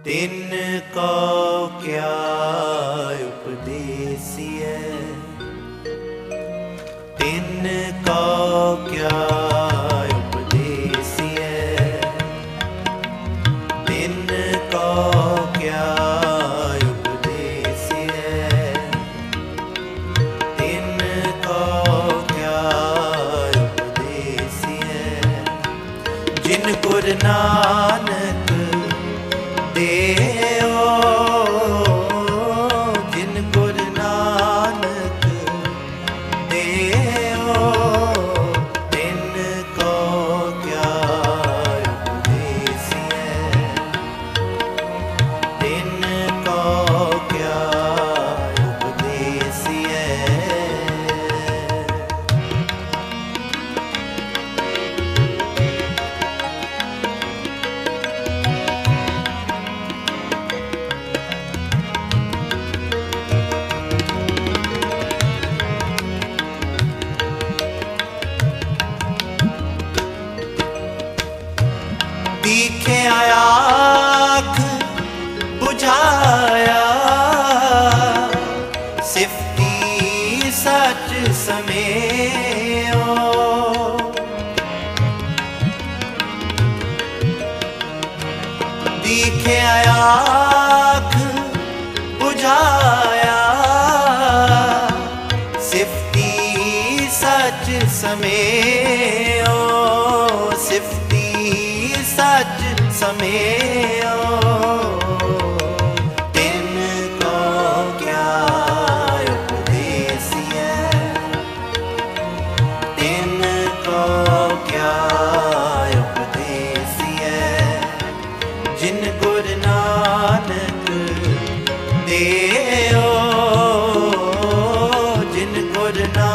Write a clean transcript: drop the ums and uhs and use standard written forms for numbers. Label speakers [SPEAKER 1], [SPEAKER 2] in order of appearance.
[SPEAKER 1] तिनको क्या उपदेसिए, तिनको क्या उपदेसिए, तिनको क्या उपदेसिए, तिनको क्या उपदेसिए। जिन गुरु नानक देओ, जिन गुरु नानक देओ, तिनको क्या उपदेसिए, तिनको क्या उपदेसिए। दिखे आँख बुझाया, सिफती सच समेओ। दिखे आँख बुझाया, सिफती सच समेओ, सिफती सच समेओ। तिनको क्या उपदेसिए, तिनको क्या उपदेसिए। जिन गुरु नानक देओ, जिन गुरु नानक